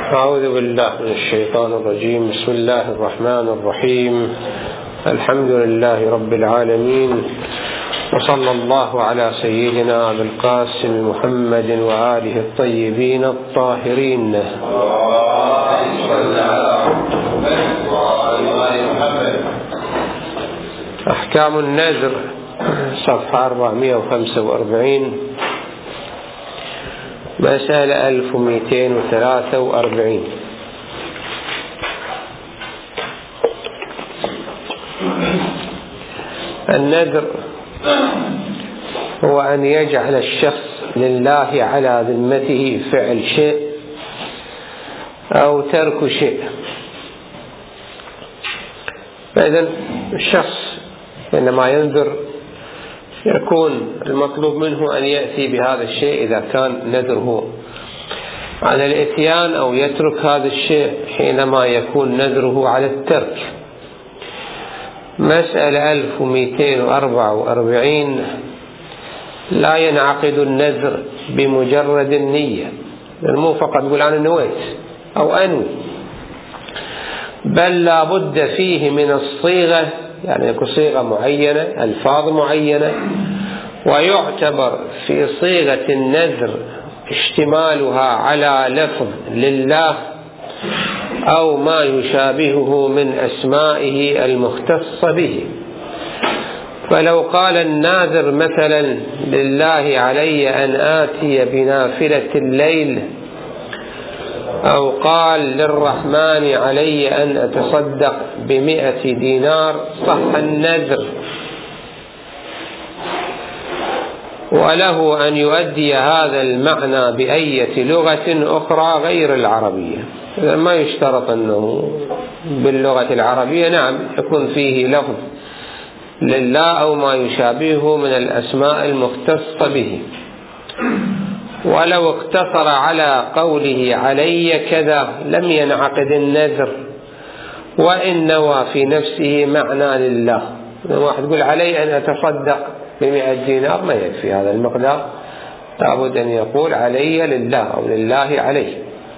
أعوذ بالله من الشيطان الرجيم. بسم الله الرحمن الرحيم. الحمد لله رب العالمين، وصلى الله على سيدنا أبي القاسم محمد وآله الطيبين الطاهرين. أحكام النذر، صفحة 445، مسألة 1243. النذر هو أن يجعل الشخص لله على ذمته فعل شيء أو ترك شيء. فإذا الشخص عندما ينذر يكون المطلوب منه أن يأتي بهذا الشيء إذا كان نذره على الإتيان، أو يترك هذا الشيء حينما يكون نذره على الترك. مسألة 1244. لا ينعقد النذر بمجرد النية، مو فقط تقول أنا نويت أو أنوي، بل لا بد فيه من الصيغة، يعني يكون صيغة معينة، ألفاظ معينة. ويعتبر في صيغة النذر اشتمالها على لفظ لله أو ما يشابهه من أسمائه المختصة به. فلو قال الناذر مثلا: لله علي أن آتي بنافلة الليل، أو قال: للرحمن علي أن أتصدق ب100 دينار، صح النذر، وله أن يؤدي هذا المعنى بأية لغة أخرى غير العربية. ما يشترط أنه باللغة العربية، نعم يكون فيه لفظ لله أو ما يشابهه من الأسماء المختصة به. ولو اقتصر على قوله علي كذا لم ينعقد النذر، وإن نوى في نفسه معنى لله. واحد يقول علي أن أتصدق ب100 دينار، ما يكفي هذا المقدار، لابد أن يقول علي لله أو لله علي.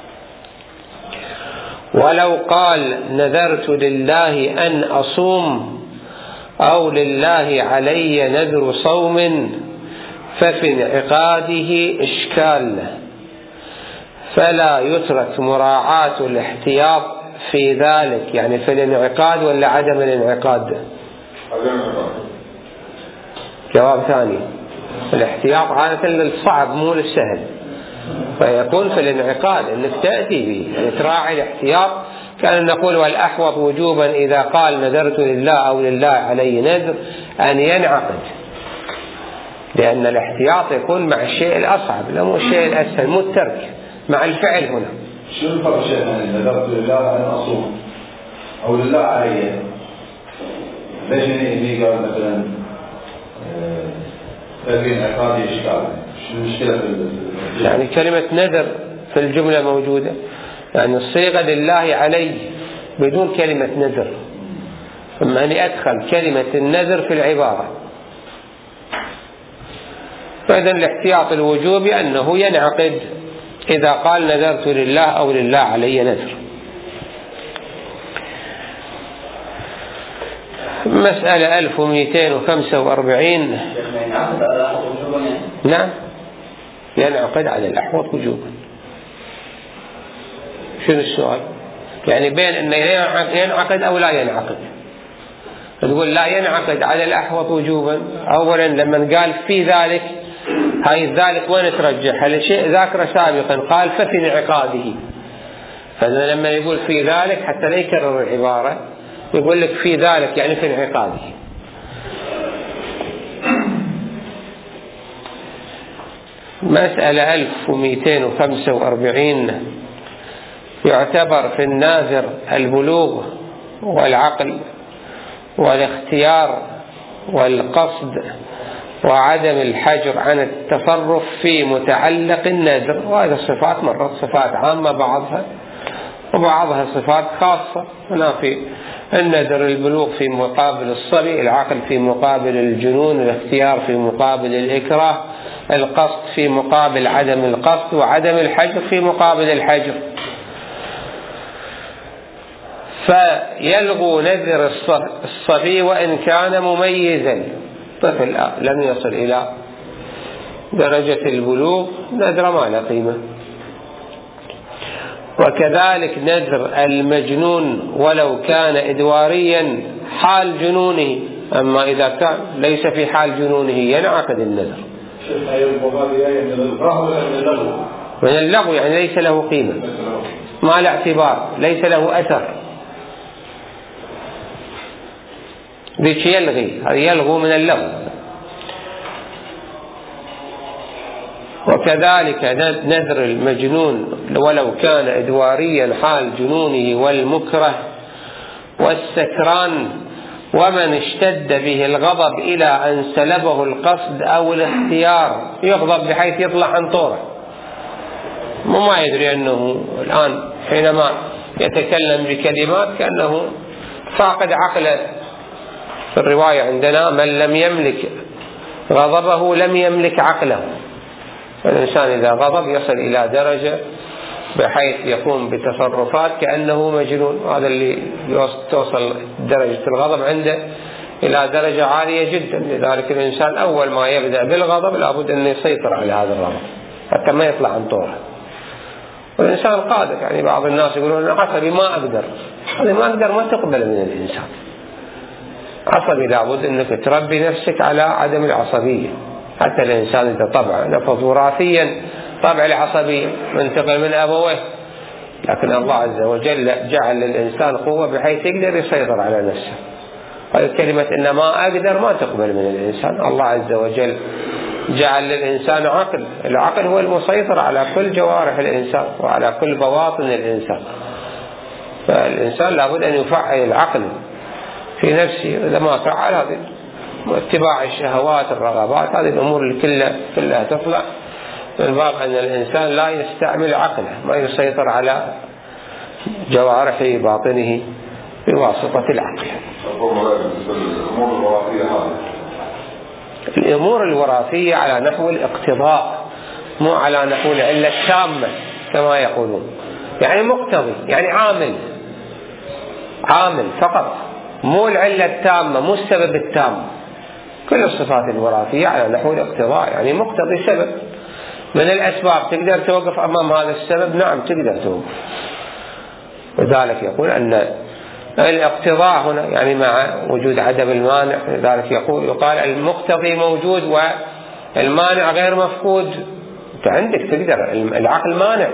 ولو قال نذرت لله أن أصوم، أو لله علي نذر صوم، ففي انعقاده إشكال، فلا يترك مراعاة الاحتياط في ذلك. يعني في الانعقاد ولا عدم الانعقاد؟ جواب ثاني. الاحتياط عادة للصعب مو للسهل، فيكون في الانعقاد انك تأتي به، يعني تراعي الاحتياط. كان نقول والأحوط وجوبا إذا قال نذرت لله أو لله علي نذر أن ينعقد، لأن الاحتياط يكون مع الشيء الأصعب، لا مو الشيء الأسهل، مو الترك مع الفعل. هنا شنو الفرق شيخنا؟ نذرت لله أن أصوم أو لله علي، ليش هني قال مثلا في انعقاد إشكال؟ شنو المشكلة يعني كلمة نذر في الجملة موجودة، يعني الصيغة لله علي بدون كلمة نذر، ثم أني أدخل كلمة النذر في العبارة. فإذا الاحتياط الوجوبي أنه ينعقد إذا قال نذرت لله أو لله علي نذر. مسألة 1245. نعم ينعقد على الأحوط وجوبا. شنو السؤال؟ يعني بين أن ينعقد أو لا ينعقد. تقول لا ينعقد على الأحوط وجوبا. أولا لما قال في ذلك، هاي ذلك وين ترجح؟ هل الشيء ذاكر سابقا قال ففي انعقاده، فإذا لما يقول في ذلك حتى لا يكرر العبارة يقول لك في ذلك يعني في انعقاده. مسألة 1245. يعتبر في الناذر البلوغ والعقل والاختيار والقصد وعدم الحجر عن التصرف في متعلق النذر. وهذه الصفات مرات صفات عامة بعضها، وبعضها صفات خاصة. هنا في النذر البلوغ في مقابل الصبي، العقل في مقابل الجنون، الاختيار في مقابل الإكراه، القصد في مقابل عدم القصد، وعدم الحجر في مقابل الحجر. فيلغو نذر الصبي وإن كان مميزا. طفل لم يصل إلى درجة البلوغ نذر ما له قيمة. وكذلك نذر المجنون ولو كان إدواريا حال جنونه، أما إذا كان ليس في حال جنونه ينعقد النذر. من اللغو يعني ليس له قيمة، ما له اعتبار، ليس له أثر، ذيك يلغي، هذا يلغو من اللغو. وكذلك نذر المجنون ولو كان إدواريا حال جنونه والمكره والسكران ومن اشتد به الغضب إلى أن سلبه القصد أو الاختيار، يغضب بحيث يطلع عن طوره، ما يدري أنه الآن حينما يتكلم بكلمات كأنه فاقد عقله. في الرواية عندنا من لم يملك غضبه لم يملك عقله. الإنسان إذا غضب يصل إلى درجة بحيث يقوم بتصرفات كأنه مجنون، هذا اللي توصل درجة الغضب عنده إلى درجة عالية جدا. لذلك الإنسان أول ما يبدأ بالغضب لابد أن يسيطر على هذا الغضب حتى ما يطلع عن طوره. والإنسان قادر، يعني بعض الناس يقولون أنا عصبي ما أقدر، هذا ما أقدر ما تقبل من الإنسان. عصبي لابد أنك تربي نفسك على عدم العصبية. حتى الإنسان إذا طبعا نفذ وراثيا طبع العصبية منتقل من أبويه، لكن الله عز وجل جعل للإنسان قوة بحيث يقدر يسيطر على نفسه. هذه كلمة إن ما أقدر ما تقبل من الإنسان. الله عز وجل جعل للإنسان عقل، العقل هو المسيطر على كل جوارح الإنسان وعلى كل بواطن الإنسان. فالإنسان لابد أن يفعل العقل في نفسه، إذا ما فعل هذه اتباع الشهوات الرغبات، هذه الأمور اللي كلها تطلع من باب أن الإنسان لا يستعمل عقله، ما يسيطر على جوارح باطنه بواسطة العقل. الأمور الوراثية على نحو الاقتضاء، مو على نحو العلة التامة كما يقولون، يعني مقتضي، يعني عامل فقط، مو العلة التامة، مو السبب التام. كل الصفات الوراثية على نحو الاقتضاء، يعني مقتضي سبب من الأسباب. تقدر توقف أمام هذا السبب؟ نعم تقدر توقف. لذلك يقول أن الاقتضاء هنا يعني مع وجود عدم المانع، لذلك يقال المقتضي موجود والمانع غير مفقود. أنت عندك تقدر، العقل مانع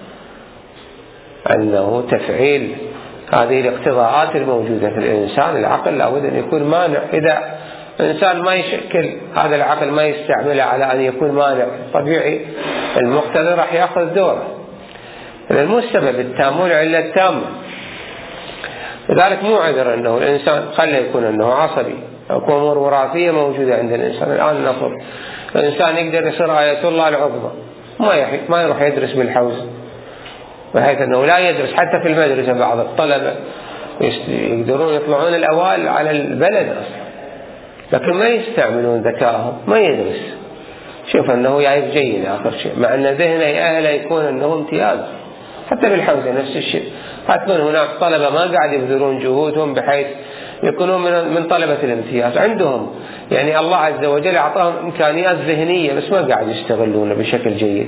أنه تفعيل هذه الاقتضاءات الموجودة في الإنسان. العقل لابد أن يكون مانع. إذا الإنسان ما يشكل هذا العقل ما يستعمله على أن يكون مانع طبيعي، المقتضي راح يأخذ دوره. إذا مو السبب التام، مو العلة التامة. لذلك مو عذر أنه الإنسان قد يكون أنه عصبي أو أمور وراثية موجودة عند الإنسان. الآن نفرض الإنسان يقدر يصير آية الله العظمى، ما يروح يدرس بالحوزة، بحيث أنه لا يدرس حتى في المدرسة. بعض الطلبة يقدرون يطلعون الأوائل على البلد أصلا، لكن ما يستعملون ذكائهم، ما يدرس. شوف أنه جايب جيد آخر شيء، مع أن ذهنه أهله يكون أنه امتياز. حتى بالحوزة نفس الشيء، هتكون هناك طلبة ما قاعد يبذلون جهودهم بحيث يكونون من طلبة الامتياز. عندهم يعني الله عز وجل أعطاهم إمكانيات ذهنية، بس ما قاعد يستغلونه بشكل جيد.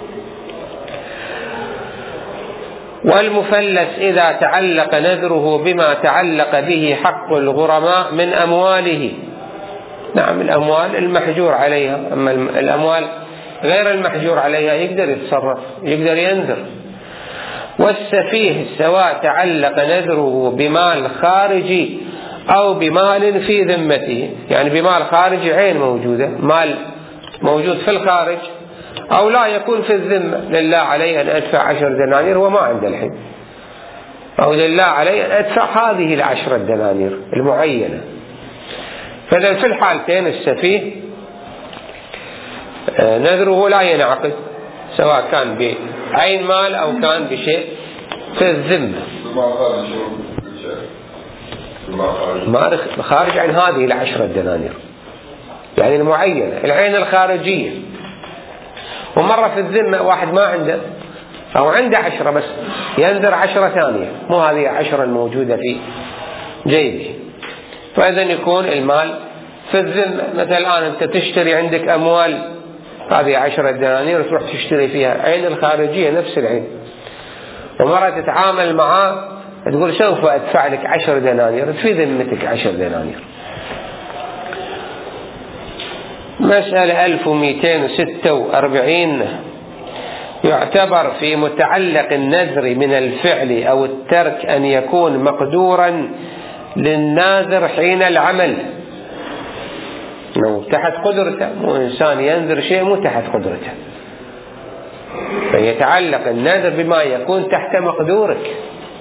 والمفلس إذا تعلق نذره بما تعلق به حق الغرماء من أمواله، نعم الأموال المحجور عليها، أما الأموال غير المحجور عليها يقدر يتصرف، يقدر ينذر. والسفيه سواء تعلق نذره بمال خارجي أو بمال في ذمته، يعني بمال خارجي عين موجودة، مال موجود في الخارج، أو لا يكون في الذمة، لله علي أن أدفع 10 دنانير وما عنده الحين، أو لله علي أن أدفع هذه 10 دنانير المعينة. فإذا في الحالتين السفيه نذره لا ينعقد، سواء كان بعين مال أو كان بشيء في الذمة. ما خارج عن هذه 10 دنانير، يعني المعينة، العين الخارجية. ومرة في الذمة واحد ما عنده أو عنده 10 بس ينذر 10 ثانية، مو هذه 10 الموجودة في جيبه. فإذا يكون المال في الذمة. مثلا الآن أنت تشتري، عندك أموال هذه 10 دنانير تروح تشتري فيها، عين الخارجية نفس العين، ومرة تتعامل معاه تقول سوف أدفع لك 10 دنانير، في ذمتك 10 دنانير. مسألة 1246 يعتبر في متعلق النذر من الفعل أو الترك أن يكون مقدورا للناذر حين العمل، لو تحت قدرته، مو إنسان ينذر شيء مو تحت قدرته، فيتعلق النذر بما يكون تحت مقدورك.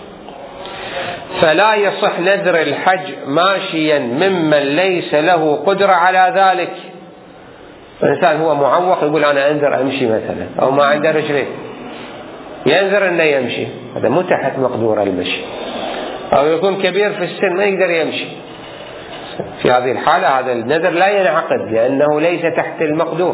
فلا يصح نذر الحج ماشيا ممن ليس له قدرة على ذلك. الإنسان هو معوق يقول أنا أنذر أمشي مثلا، أو ما عنده رجلين ينذر أنه يمشي، هذا مو تحت مقدور المشي. أو يكون كبير في السن ما يقدر يمشي، في هذه الحالة هذا النذر لا ينعقد لأنه ليس تحت المقدور.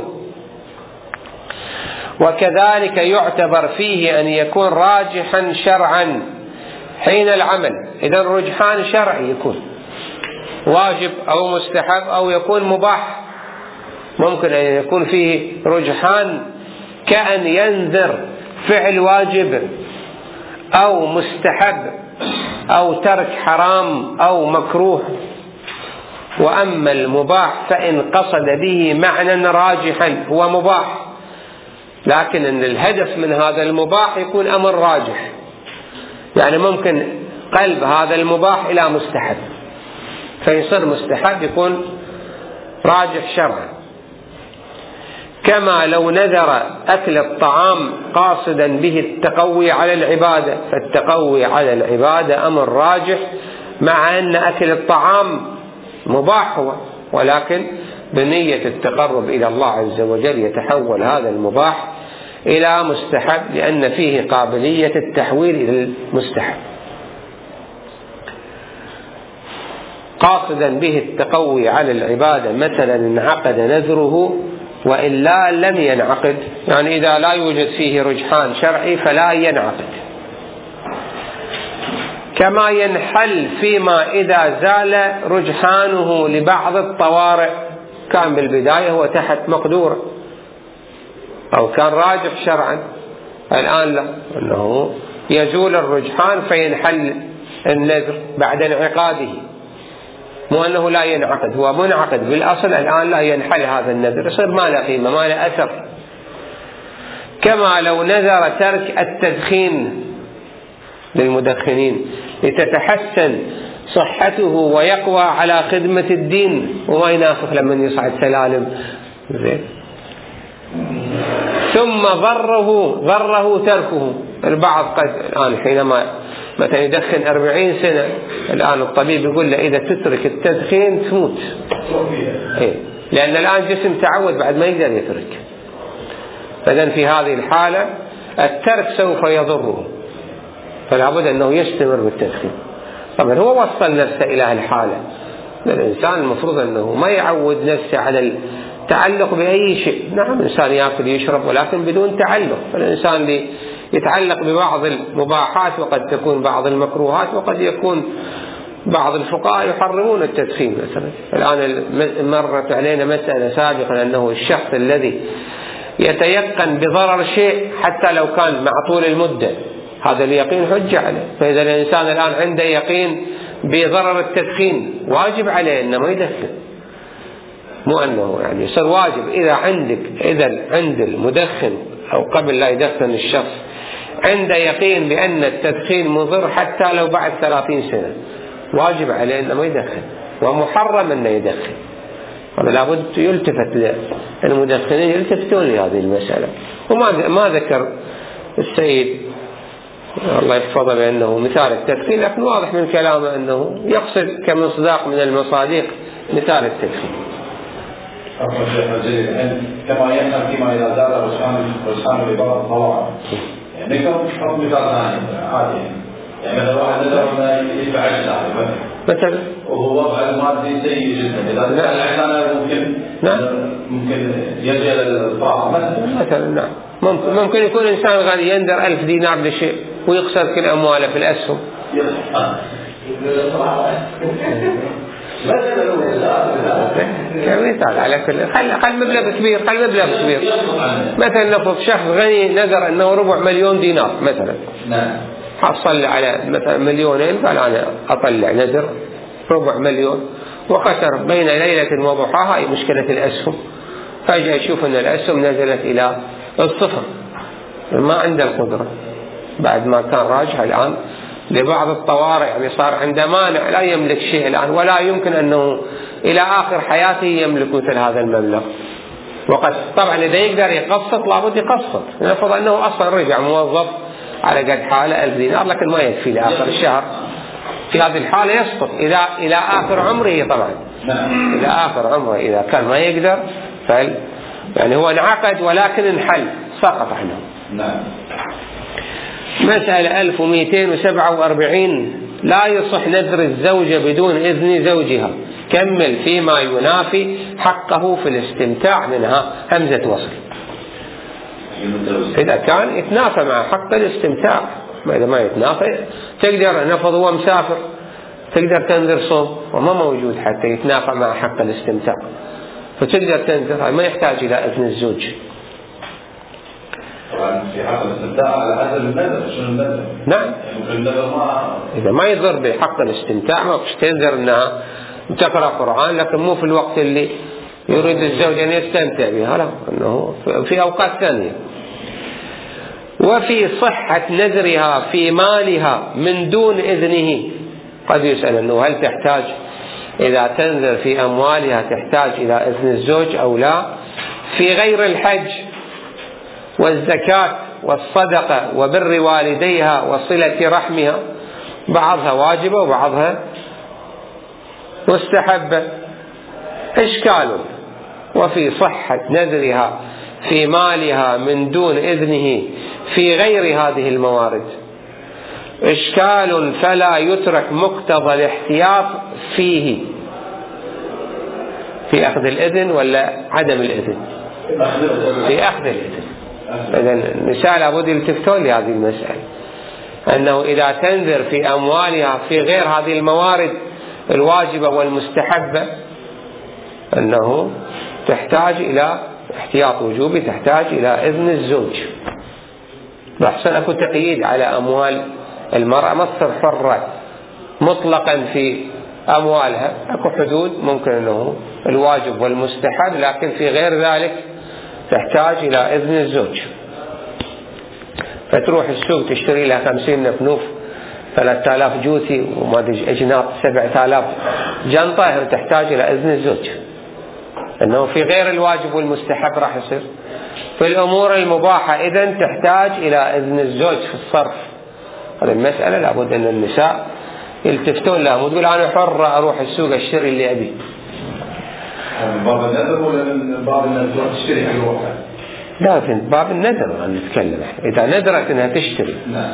وكذلك يعتبر فيه أن يكون راجحا شرعا حين العمل. إذا رجحان شرعي يكون واجب أو مستحب أو يكون مباح. ممكن أن يكون فيه رجحان كأن ينذر فعل واجب أو مستحب أو ترك حرام أو مكروه. وأما المباح فإن قصد به معنى راجحا هو مباح، لكن أن الهدف من هذا المباح يكون أمر راجح، يعني ممكن قلب هذا المباح إلى مستحب فيصير مستحب يكون راجح شرعا. كما لو نذر أكل الطعام قاصدا به التقوي على العبادة، فالتقوي على العبادة أمر راجح مع أن أكل الطعام مباح هو، ولكن بنية التقرب إلى الله عز وجل يتحول هذا المباح إلى مستحب لأن فيه قابلية التحويل إلى المستحب. قاصدا به التقوي على العبادة مثلا انعقد نذره وإلا لم ينعقد، يعني إذا لا يوجد فيه رجحان شرعي فلا ينعقد. كما ينحل فيما إذا زال رجحانه لبعض الطوارئ، كان بالبداية هو تحت مقدور أو كان راجح شرعا، الآن لا، أنه يزول الرجحان فينحل النذر بعد انعقاده، مو أنه لا ينعقد، هو منعقد بالأصل، الآن لا ينحل هذا النذر، يصير ما له قيمة ما له أثر. كما لو نذر ترك التدخين للمدخنين لتتحسن صحته ويقوى على خدمة الدين، وما ينافق لما يصعد سلالم زين، ثم ضره تركه. البعض قد الآن حينما مثلا يدخن 40 سنة الآن الطبيب يقول له إذا تترك التدخين تموت، لأن الآن جسم تعود بعد ما يقدر يترك. فإذن في هذه الحالة الترك سوف يضره، فلا بد أنه يستمر بالتدخين. طبعا هو وصل نفسه إلى هالحالة، الإنسان المفروض أنه ما يعود نفسه على التعلق بأي شيء. نعم الإنسان يأكل يشرب ولكن بدون تعلق، فالإنسان اللي يتعلق ببعض المباحات وقد تكون بعض المكروهات، وقد يكون بعض الفقهاء يحرمون التدخين مثلا. الآن مرت علينا مسألة سابقا أنه الشخص الذي يتيقن بضرر شيء حتى لو كان مع طول المدة هذا اليقين حجة عليه. فإذا الإنسان الآن عنده يقين بضرر التدخين واجب عليه أنه ما يدخن، مو أنه يعني يصير واجب. إذا عند المدخن أو قبل لا يدخن الشخص عنده يقين بأن التدخين مضر حتى لو بعد 30 سنة واجب عليه أنه ما يدخن، ومحرم أنه يدخن. هذا لابد يلتفت المدخنين يلتفتون لهذه المسألة. وما ذكر السيد الله يحفظه بأنه مثال التدخين، لكن واضح من كلامه أنه يقصد كمصداق من المصادق مثال التدخين. كما يفهم فيما إذا زاد رجحان لبعض الطوارئ، يعني نقدر نحط مثال ثاني عادي، يعني مثلا واحد نذر يدفع 10 مثلا وهو وضع المادي سيء جدا، إذا دفع العشان ممكن ممكن يرجع للطاعة مثلا. نعم ممكن يكون إنسان غني يندر 1000 دينار لشيء ويخسر كل أمواله في الأسهم. كمثال على كل خل مبلغ كبير مثلا نفرض شخص غني نذر أنه 250,000 دينار مثلا، حصل على مثلا 2,000,000 قال أنا أطلع نذر 400,000,000 وخسر بين ليلة وضحاها. أي مشكلة الأسهم، فجأة يشوف أن الأسهم نزلت إلى الصفر، ما عنده القدرة بعد ما كان راجع الآن لبعض الطوارئ، يعني صار عنده مانع لا يملك شيء الآن، ولا يمكن أنه إلى آخر حياته يملك مثل هذا المبلغ. وقد طبعا إذا يقدر يقسط لابد يقسط، نفرض أنه أصلا رجع موظف على قد حاله 1000 دينار لكن ما يكفي لآخر الشهر، في هذه الحالة يسقط إلى آخر عمره طبعا، إلى آخر عمره إذا كان ما يقدر يعني هو انعقد ولكن انحل سقط عنه. مسألة 1247 لا يصح نذر الزوجة بدون إذن زوجها، كمل فيما ينافي حقه في الاستمتاع منها، همزة وصل. إذا كان يتنافى مع حق الاستمتاع، إذا ما يتنافى تقدر نفض هو مسافر تقدر تنذر صوم وما موجود حتى يتنافى مع حق الاستمتاع، فتقدر تنذر، ما يحتاج إلى إذن الزوج. طبعا في حق الاستمتاع على حسب النذر، شنو النذر؟ نعم النذر إذا ما يضر بحق الاستمتاع ما فيش تنذر أنها تقرأ قرآن، لكن مو في الوقت اللي يريد الزوج أن يستمتع بها، لا، أنه في أوقات ثانية. وفي صحة نذرها في مالها من دون إذنه، قد يسأل أنه هل تحتاج إذا تنذر في أموالها تحتاج إلى إذن الزوج أو لا؟ في غير الحج والزكاة والصدقة وبر والديها وصلة رحمها بعضها واجبة وبعضها مستحبة. إشكال وفي صحة نذرها في مالها من دون إذنه في غير هذه الموارد إشكال، فلا يترك مقتضى الاحتياط فيه، في أخذ الإذن ولا عدم الإذن؟ في أخذ الإذن. إذن النساء لابد يلتفتون لهذه المسألة، أنه إذا تنذر في أموالها في غير هذه الموارد الواجبة والمستحبة أنه تحتاج إلى احتياط وجوبي، تحتاج إلى إذن الزوج. بحسن أكو تقييد على أموال المرأة، ما تصير حرة مطلقا في أموالها، أكو حدود ممكن أنه الواجب والمستحب، لكن في غير ذلك تحتاج إلى إذن الزوج. فتروح السوق تشتري لها 50 نفنوف 3000 جوتي وما أدري أجناط 7000 جنطة، تحتاج إلى إذن الزوج، أنه في غير الواجب والمستحب راح يصير. في الأمور المباحة إذن تحتاج إلى إذن الزوج في الصرف. هذه المسألة لابد أن النساء يلتفتون لها، وتقول أنا حرة أروح السوق أشتري اللي أبي. باب النذر ولا من باب أنها تروح تشتري في روحها؟ لا، في باب النذر أن نتكلم، إذا نذرت أنها تشتري. نعم.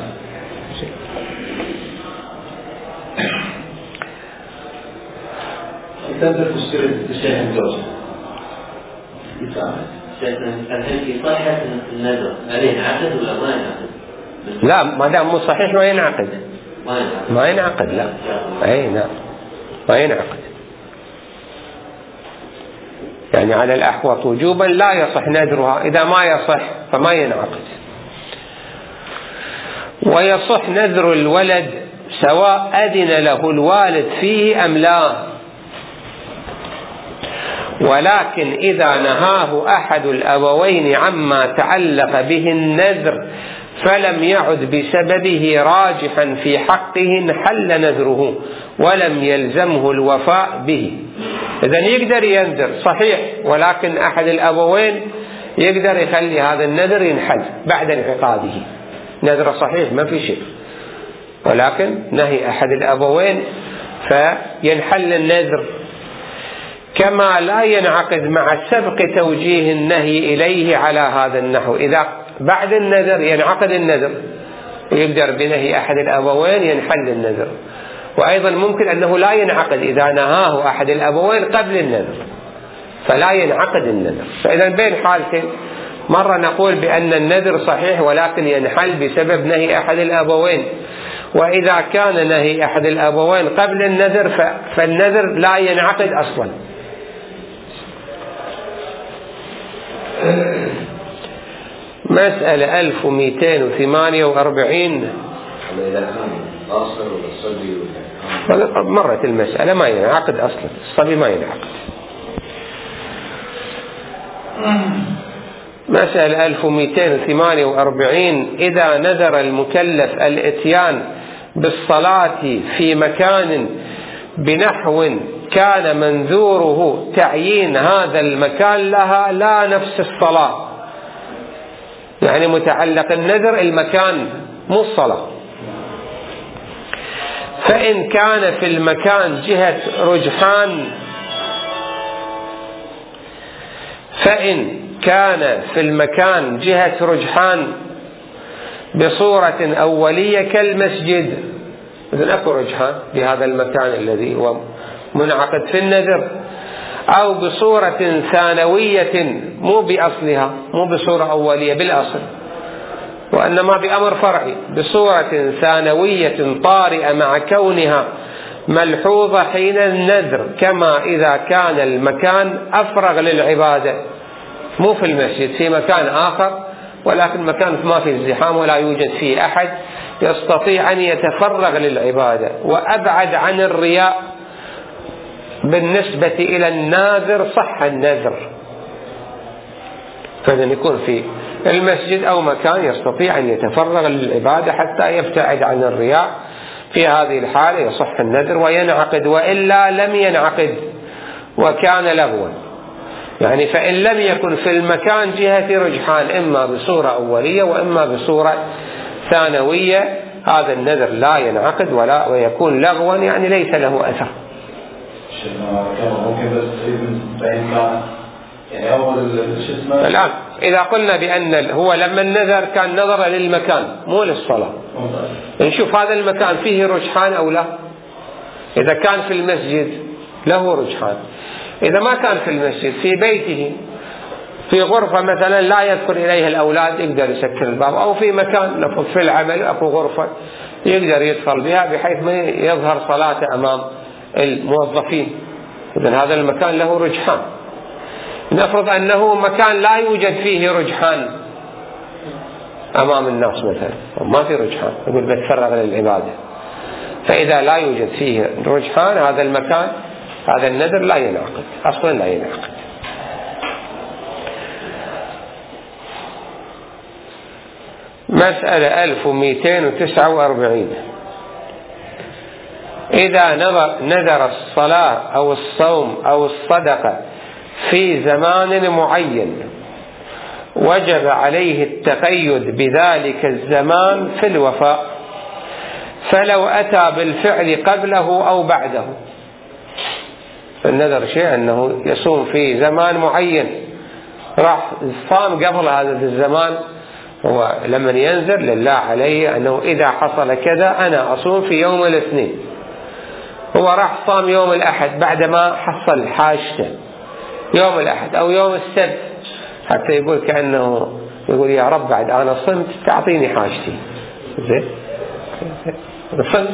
تنذر تشتري الزوج. الحين في صحة النذر هل ينعقد ولا ما ينعقد؟ لا، ما دام مو صحيح ما ينعقد. ما ينعقد لا. أي نعم ما ينعقد. يعني على الأحوط وجوبا لا يصح نذرها، إذا ما يصح فما ينعقد. ويصح نذر الولد سواء أذن له الوالد فيه أم لا، ولكن إذا نهاه أحد الأبوين عما تعلق به النذر فلم يعد بسببه راجحا في حقه انحل نذره ولم يلزمه الوفاء به. إذن يقدر ينذر صحيح، ولكن أحد الأبوين يقدر يخلي هذا النذر ينحل بعد انعقاده. نذر صحيح ما في شيء، ولكن نهي أحد الأبوين فينحل النذر. كما لا ينعقد مع سبق توجيه النهي إليه على هذا النحو، إذا بعد النذر ينعقد النذر ويقدر بنهي أحد الأبوين ينحل النذر. وأيضا ممكن أنه لا ينعقد إذا نهاه أحد الأبوين قبل النذر، فلا ينعقد النذر. فإذا بين حالتين، مرة نقول بأن النذر صحيح ولكن ينحل بسبب نهي أحد الأبوين، وإذا كان نهي أحد الأبوين قبل النذر فالنذر لا ينعقد أصلا. مسألة 1248. مرت المسألة ما ينعقد أصلا، الصبي ما ينعقد. مسألة 1248. إذا نذر المكلف الإتيان بالصلاة في مكان بنحو كان منذوره تعيين هذا المكان لها لا نفس الصلاة، يعني متعلق النذر المكان مو الصلاة، فإن كان في المكان جهة رجحان بصورة أولية كالمسجد، إذن أكو رجحان بهذا المكان الذي هو منعقد في النذر، أو بصورة ثانوية مو بأصلها، مو بصورة أولية بالأصل وإنما بأمر فرعي، بصورة ثانوية طارئة مع كونها ملحوظة حين النذر، كما إذا كان المكان أفرغ للعبادة، مو في المسجد، في مكان آخر ولكن مكان ما فيه ازدحام ولا يوجد فيه أحد يستطيع أن يتفرغ للعبادة، وأبعد عن الرياء بالنسبة إلى الناذر صح النذر. فإذا يكون في المسجد أو مكان يستطيع أن يتفرغ للعبادة حتى يبتعد عن الرياء، في هذه الحالة يصح النذر وينعقد، وإلا لم ينعقد وكان لغوا. يعني فإن لم يكن في المكان جهة رجحان إما بصورة أولية وإما بصورة ثانوية، هذا النذر لا ينعقد ويكون لغوا، يعني ليس له أثر. الآن إذا قلنا بأن هو لما النذر كان نظر للمكان مو للصلاة، نشوف هذا المكان فيه رجحان أو لا. إذا كان في المسجد له رجحان، إذا ما كان في المسجد في بيته في غرفة مثلا لا يدخل إليها الأولاد يقدر يسكر الباب، أو في مكان نفض في العمل أكو غرفة يقدر يدخل بها بحيث ما يظهر صلاته أمام الموظفين، إذن هذا المكان له رجحان. نفرض أنه مكان لا يوجد فيه رجحان أمام الناس مثلا، ما في رجحان، يقول بتفرغ للعبادة، فإذا لا يوجد فيه رجحان هذا المكان هذا النذر لا ينعقد أصلا، لا ينعقد. مسألة 1249. إذا نذر الصلاة أو الصوم أو الصدقة في زمان معين وجب عليه التقيد بذلك الزمان في الوفاء، فلو أتى بالفعل قبله أو بعده، النذر شيء أنه يصوم في زمان معين، راح صام قبل هذا الزمان، هو لمن ينذر لله عليه أنه إذا حصل كذا أنا أصوم في يوم الاثنين، هو راح صام يوم الأحد بعدما حصل حاجته يوم الأحد أو يوم السبت، حتى يقول كأنه يقول يا رب بعد أنا صمت تعطيني حاجتي، زين صمت.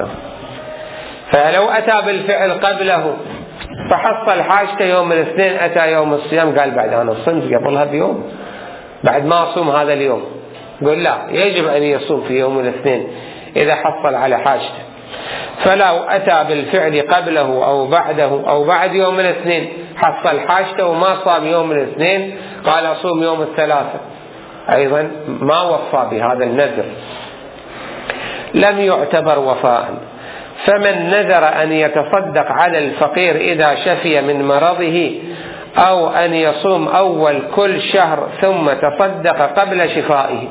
فلو أتى بالفعل قبله فحصل حاجته يوم الاثنين، أتى يوم الصيام قال بعد أنا صمت قبلها بيوم، بعد ما أصوم هذا اليوم، قل لا يجب أن يصوم في يوم الاثنين إذا حصل على حاجته. فلو أتى بالفعل قبله أو بعده أو بعد يوم الاثنين حصل حاجته وما صام يوم الاثنين، قال أصوم يوم الثلاثة، أيضا ما وفى بهذا النذر، لم يعتبر وفاء. فمن نذر أن يتصدق على الفقير إذا شفي من مرضه، أو أن يصوم أول كل شهر ثم تصدق قبل شفائه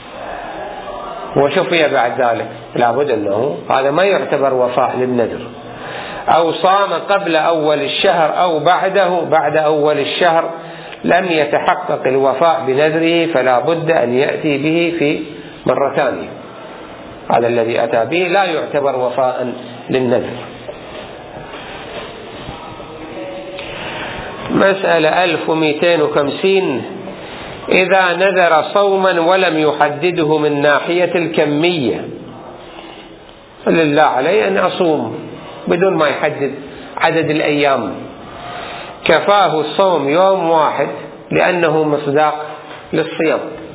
وشفي بعد ذلك، لابد أنه هذا ما يعتبر وفاء للنذر. أو صام قبل أول الشهر أو بعده بعد أول الشهر، لم يتحقق الوفاء بنذره، فلا بد أن يأتي به في مرة ثانية. هذا الذي أتى به لا يعتبر وفاء للنذر. مسألة 1250. إذا نذر صوما ولم يحدده من ناحية الكمية، لله علي أن أصوم بدون ما يحدد عدد الأيام، كفاه الصوم يوم واحد لأنه مصداق للصيام.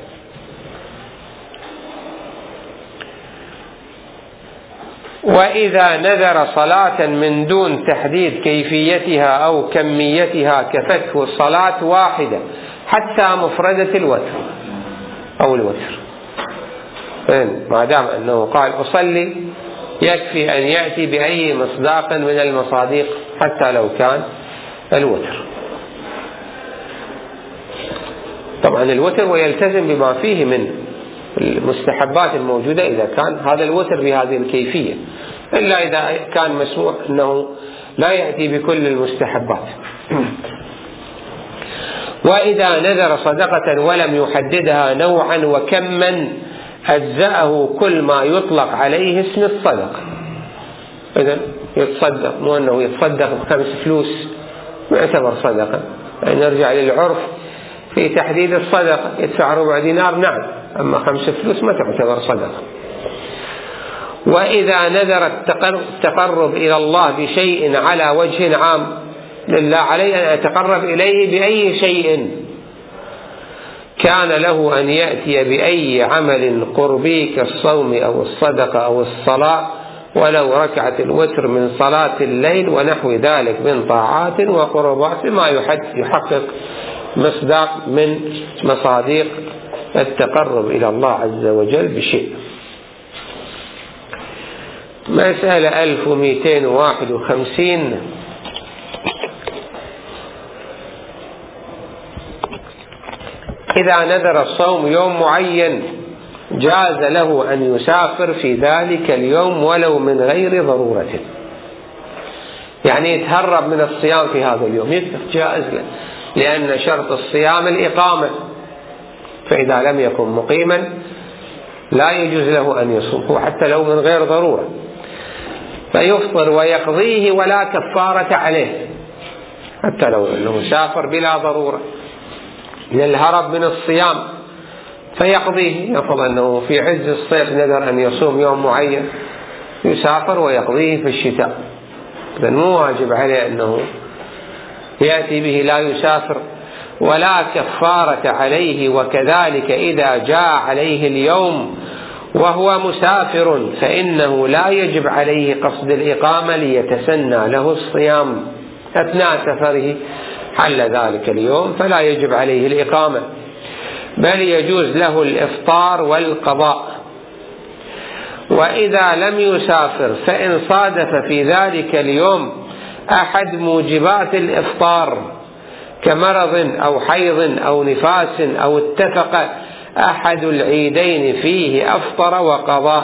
وإذا نذر صلاة من دون تحديد كيفيتها أو كميتها كفته صلاة واحدة حتى مفردة الوتر أو الوتر، ما دام أنه قال أصلي يكفي أن يأتي بأي مصداق من المصاديق حتى لو كان الوتر. طبعا الوتر ويلتزم بما فيه من المستحبات الموجودة إذا كان هذا الوتر بهذه الكيفية، إلا إذا كان مسموح أنه لا يأتي بكل المستحبات. وإذا نذر صدقة ولم يحددها نوعا وكما أجزأه كل ما يطلق عليه اسم الصدقة. إذن يتصدق، مو أنه يتصدق ب5 فلوس ما يعتبر صدقة، يعني نرجع للعرف في تحديد الصدقة، يدفع 4 دينار نعم، أما 5 فلوس ما تعتبر صدقة. وإذا نذر التقرب إلى الله بشيء على وجه عام، لله علي أن أتقرب إليه بأي شيء، كان له أن يأتي بأي عمل قربي كالصوم أو الصدقة أو الصلاة، ولو ركعة الوتر من صلاة الليل ونحو ذلك من طاعات وقربات ما يحقق مصداق من مصاديق التقرب إلى الله عز وجل بشيء. مسألة 1251. إذا نذر الصوم يوم معين جاز له أن يسافر في ذلك اليوم ولو من غير ضرورة، يعني يتهرب من الصيام في هذا اليوم، جائز له، لأن شرط الصيام الإقامة، فإذا لم يكن مقيما لا يجوز له أن يصوم حتى لو من غير ضرورة، فيفطر ويقضيه ولا كفارة عليه حتى لو أنه سافر بلا ضرورة للهرب من الصيام، فيقضيه. يفضل أنه في عز الصيف نذر أن يصوم يوم معين، يسافر ويقضيه في الشتاء، إذن مو واجب عليه أنه يأتي به، لا يسافر ولا كفارة عليه. وكذلك إذا جاء عليه اليوم وهو مسافر فإنه لا يجب عليه قصد الإقامة ليتسنى له الصيام أثناء سفره، حل ذلك اليوم فلا يجب عليه الإقامة، بل يجوز له الإفطار والقضاء. وإذا لم يسافر فإن صادف في ذلك اليوم أحد موجبات الإفطار كمرض أو حيض أو نفاس أو اتفق أحد العيدين فيه أفطر وقضاه.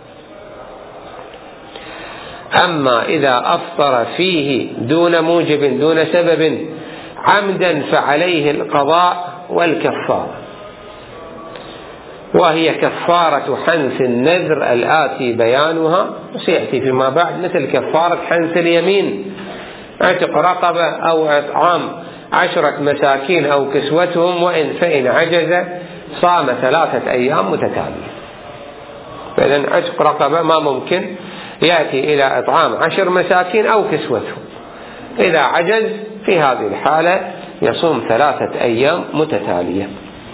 أما إذا أفطر فيه دون موجب دون سبب عمدا فعليه القضاء والكفارة، وهي كفارة حنث النذر الآتي بيانها وسيأتي فيما بعد، مثل كفارة حنث اليمين، اعتق رقبة أو إطعام 10 مساكين أو كسوتهم، فإن عجز صام 3 أيام متتالية. فإذن عتق رقبة ما ممكن، يأتي إلى إطعام 10 مساكين أو كسوتهم، إذا عجز في هذه الحالة يصوم 3 أيام متتالية.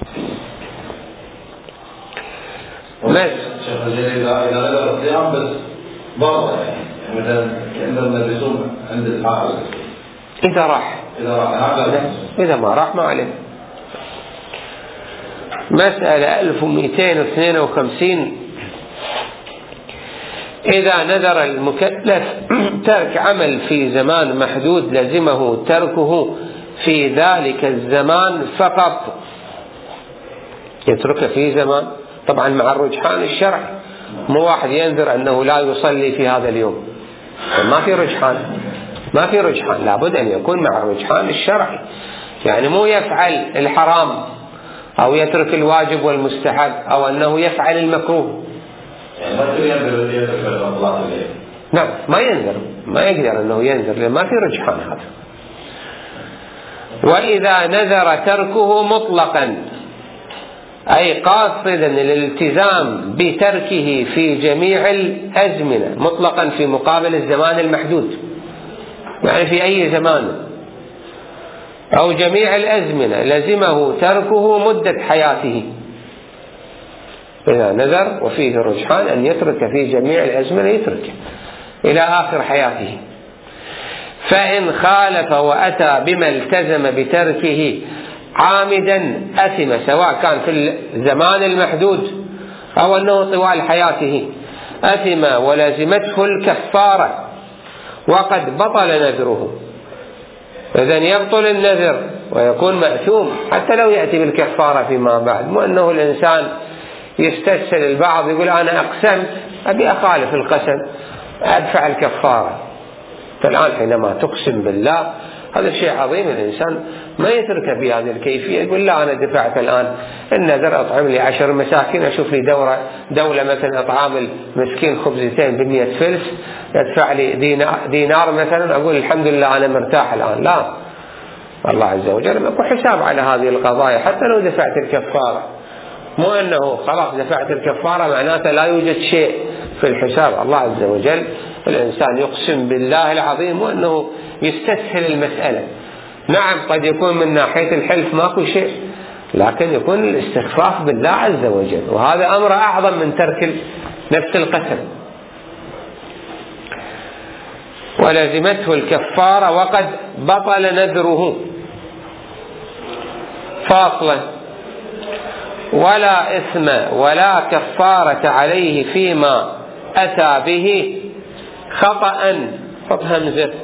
إذا نذر الصيام بس برضه يعني مثلا عندما يصوم عند الحائض إذا راح إذا ما راح ما عليه. مسألة 1252. إذا نذر المكلف ترك عمل في زمان محدود لزمه تركه في ذلك الزمان فقط، يتركه في زمان طبعا مع الرجحان الشرعي، مو واحد ينذر أنه لا يصلي في هذا اليوم، ما في رجحان، لابد أن يكون مع الرجحان الشرعي، يعني مو يفعل الحرام أو يترك الواجب والمستحب أو أنه يفعل المكروه. نعم ما ينذر، ما يقدر أنه ينذر لأن ما في رجحان هذا. وإذا نذر تركه مطلقا أي قاصدا الالتزام بتركه في جميع الأزمنة، مطلقا في مقابل الزمان المحدود، يعني في أي زمان أو جميع الأزمنة لزمه تركه مدة حياته. إذا نذر وفيه رجحان أن يترك في جميع الأزمنة يترك إلى آخر حياته. فإن خالف وأتى بما التزم بتركه عامدا أثم، سواء كان في الزمان المحدود أو أنه طوال حياته، أثم ولازمته الكفارة وقد بطل نذره. إذن يبطل النذر ويكون مأثوم حتى لو يأتي بالكفارة فيما بعد. مو أنه الإنسان يستسهل، البعض يقول أنا أقسمت أبي أخالف القسم أدفع الكفارة. فالآن حينما تقسم بالله هذا شيء عظيم، الإنسان ما يترك بهذه الكيفية، يقول لا أنا دفعت الآن النذر أطعم لي 10 مساكين، أشوف لي دولة مثلا أطعام المسكين خبزتين ب100 فلس يدفع لي دينار مثلا، أقول الحمد لله أنا مرتاح الآن. لا، الله عز وجل يكون حساب على هذه القضايا حتى لو دفعت الكفارة. مو أنه خلاص دفعت الكفارة معناته لا يوجد شيء في الحساب. الله عز وجل الإنسان يقسم بالله العظيم وأنه يستسهل المسألة. نعم قد يكون من ناحية الحلف ماكو شيء، لكن يكون الاستخفاف بالله عز وجل، وهذا أمر أعظم من ترك نفس القسم. ولزمته الكفارة وقد بطل نذره. فاصلا ولا إثم ولا كفارة عليه فيما أتى به خطأ، خط همزة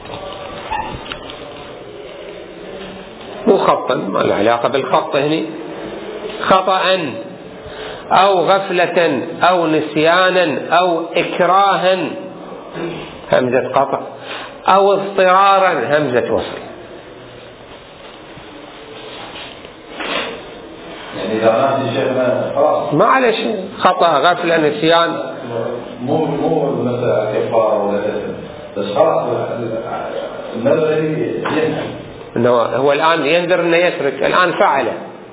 مو خطا، ما له علاقة بالخط هنا، خطأ أو غفلة أو نسيانا أو إكراها همزة قطع أو اضطرارا همزة وصل. يعني إذا ناسي شيء خلاص ما عليه شيء، خطأ غفلة نسيان، مو مثلا كفارة ولا إثم، بس خلاص النذر ينهي. إنه هو الآن ينذر إنه يترك، الآن فعله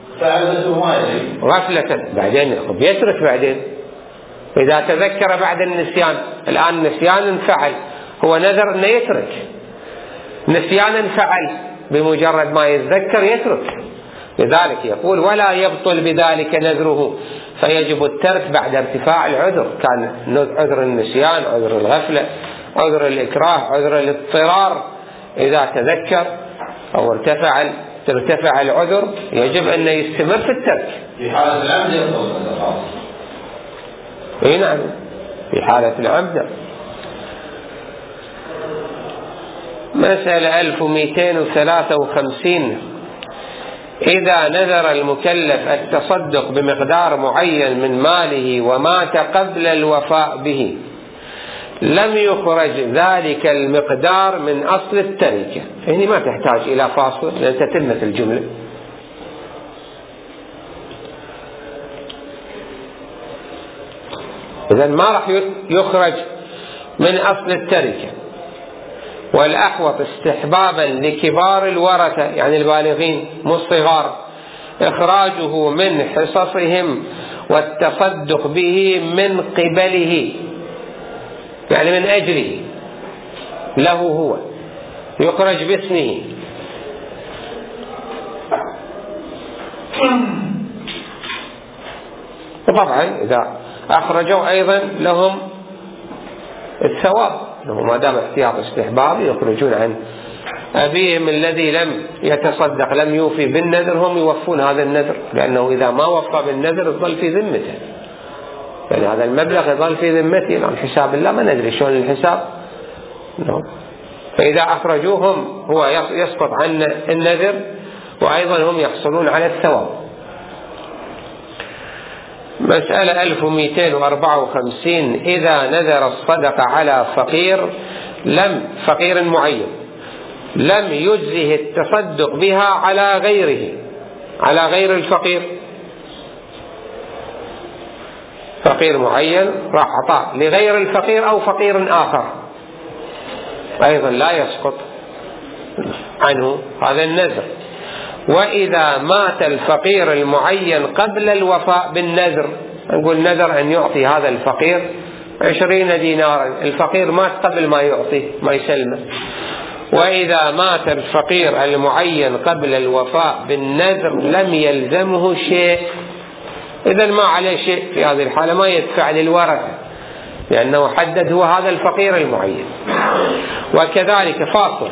غفلة، بعدين يترك بعدين إذا تذكر بعد النسيان. الآن نسيان فعل، هو نذر إنه يترك، نسيان فعل، بمجرد ما يتذكر يترك. لذلك يقول ولا يبطل بذلك نذره، فيجب الترك بعد ارتفاع العذر، كان عذر النسيان، عذر الغفلة، عذر الإكراه، عذر الاضطرار. إذا تذكر أو ارتفع العذر يجب أن يستمر في الترك. في حالة العمد يبطل. اي نعم، في حالة العمد. مسألة 1253. إذا نذر المكلف التصدق بمقدار معين من ماله ومات قبل الوفاء به، لم يخرج ذلك المقدار من أصل التركة. هنا ما تحتاج إلى فاصل لأن تتمت الجملة. إذن ما راح يخرج من أصل التركة. والأحوط استحبابا لكبار الورثة يعني البالغين مو الصغار إخراجه من حصصهم والتصدق به من قبله، يعني من أجله، له هو، يخرج باسمه. وطبعا إذا أخرجوا أيضا لهم الثواب، ما دام احتياط استحباب يخرجون عن أبيهم الذي لم يتصدق، لم يوفي بالنذر، هم يوفون هذا النذر، لأنه إذا ما وفى بالنذر يظل في ذمته، يعني هذا المبلغ يظل في ذمته عن حساب الله، ما ندري شلون الحساب. فإذا أخرجوهم هو يسقط عن النذر وأيضا هم يحصلون على الثواب. مسألة 1254. إذا نذر الصدقة على فقير معين لم يجزه التصدق بها على غيره، على غير الفقير، فقير معين راح عطاء لغير الفقير أو فقير آخر، أيضا لا يسقط عنه هذا النذر. وإذا مات الفقير المعين قبل الوفاء بالنذر، نقول نذر أن يعطي هذا الفقير 20 دينارا، الفقير مات قبل ما يعطيه ما يسلمه. وإذا مات الفقير المعين قبل الوفاء بالنذر لم يلزمه شيء، إذا ما عليه شيء في هذه الحالة، ما يدفع للورثة لأنه حدد هو هذا الفقير المعين. وكذلك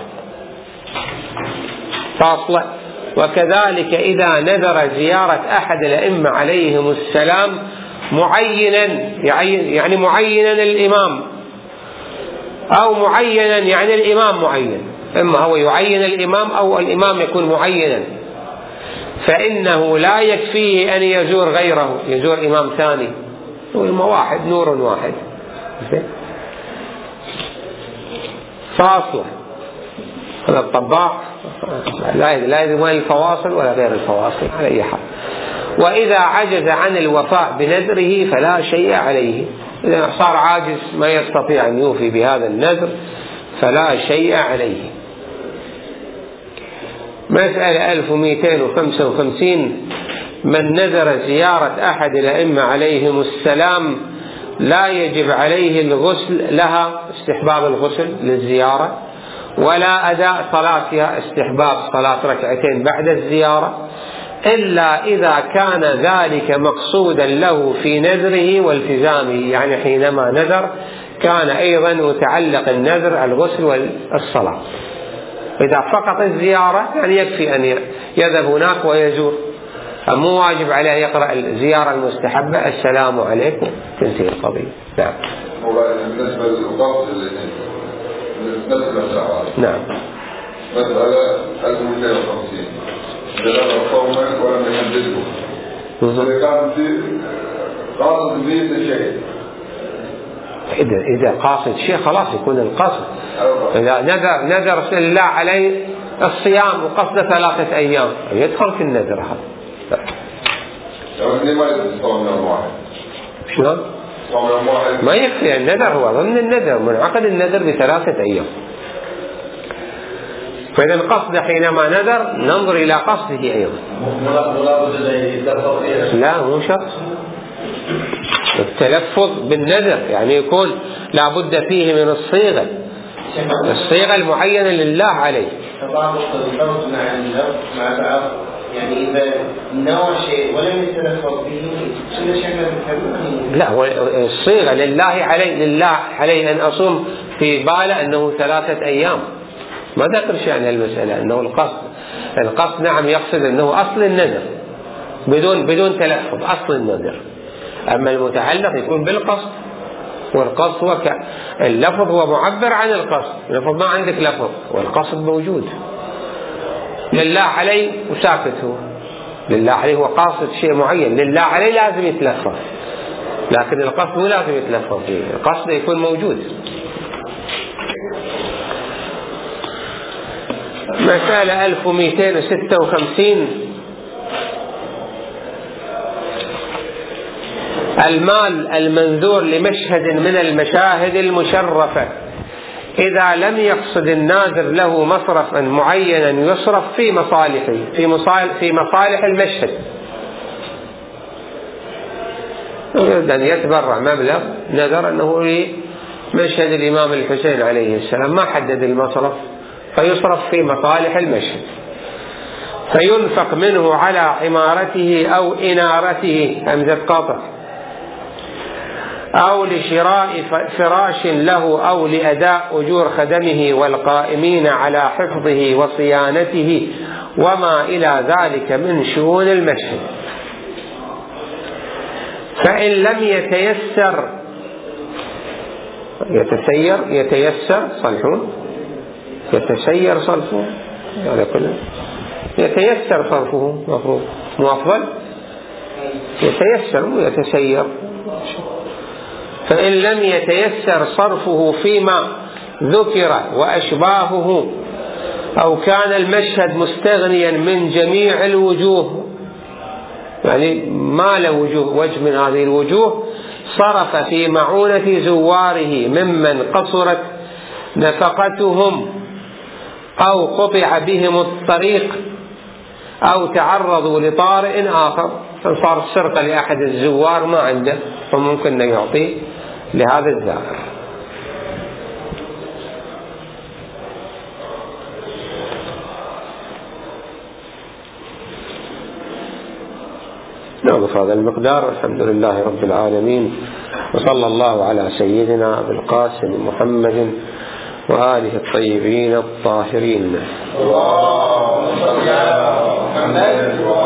فاصلة وكذلك إذا نذر زيارة أحد الأئمة عليهم السلام معينا، يعني معينا الإمام، أو معينا يعني الإمام معين، إما هو يعين الإمام أو الإمام يكون معينا، فإنه لا يكفيه أن يزور غيره، يزور إمام ثاني، هو واحد نور واحد. فاصلة هذا الطباخ لا يلزم الفواصل ولا غير الفواصل على أي حال. وإذا عجز عن الوفاء بنذره فلا شيء عليه، إذا صار عاجز ما يستطيع أن يوفي بهذا النذر فلا شيء عليه. مسألة 1255: من نذر زيارة أحد الأئمة عليهم السلام لا يجب عليه الغسل لها، استحباب الغسل للزيارة، ولا أداء صلاتها، استحباب صلاة ركعتين بعد الزيارة، إلا إذا كان ذلك مقصودا له في نذره والتزامه، يعني حينما نذر كان أيضا يتعلق النذر الغسل والصلاة. إذا فقط الزيارة يعني يكفي أن يذهب هناك ويزور، مو واجب عليه يقرأ الزيارة المستحبة السلام عليكم تنتهي القضية. نعم. بالنسبة للضبط نفس المسألة. نعم. مسألة 1250 جلال قوما ولم يحدده، إذا كان في قاصد نية الشيء، إذا قاصد شيء خلاص يكون القصد. إذا نذر لله عليه الصيام وقصد 3 أيام يدخل في النذر هذا. يعني ما يصوم يوم واحد. شلون؟ صوم يوم واحد ما يكفي، النذر هو ضمن النذر، منعقد النذر ب3 أيام. فإذا القصد حينما نذر ننظر إلى قصده أيضا. لا مو شرط التلفظ بالنذر، يعني يكون لا بد فيه من الصيغة المعينة لله عليه. يعني إذا نوى شيء ولم يتلفظ به كل شيء لا، الصيغة لله عليه أن أصوم في باله أنه 3 أيام، ما ذكر شيء عن المسألة أنه القصد نعم يقصد أنه أصل النذر بدون تلفظ أصل النذر، أما المتعلق يكون بالقصد، والقصد هو اللفظ هو معبر عن القصد، اللفظ ما عندك لفظ والقصد موجود. لله عليه وساكت، هو لله عليه هو قاصد شيء معين، لله عليه لازم يتلفظ، لكن القصد مو لازم يتلفظ فيه، القصد يكون موجود. مسألة 1256: المال المنذور لمشهد من المشاهد المشرفة إذا لم يقصد الناذر له مصرفا معينا يصرف في مصالحه، في مصالح المشهد. يريد أن يتبرع مبلغ، نذر أنه لمشهد الإمام الحسين عليه السلام، ما حدد المصرف، فيصرف في مصالح المشهد، فينفق منه على عمارته أو إنارته همزة قاطع، أو لشراء فراش له، أو لأداء أجور خدمه والقائمين على حفظه وصيانته وما إلى ذلك من شؤون المشهد. فإن لم يتيسر صرفه يعني كله يتيسر صرفه، مفروض مو أفضل يتيسر ويتسير. فإن لم يتيسر صرفه فيما ذكر وأشباهه، أو كان المشهد مستغنيا من جميع الوجوه، يعني ما له وجه من هذه الوجوه، صرف في معونة زواره ممن قصرت نفقتهم أو قطع بهم الطريق أو تعرضوا لطارئ آخر، فصار السرقة لأحد الزوار ما عنده فممكن أن يعطيه لهذا الزائر. نقف هذا المقدار. الحمد لله رب العالمين، وصلى الله على سيدنا أبي القاسم محمد وآله الطيبين الطاهرين. اللهم صل على محمد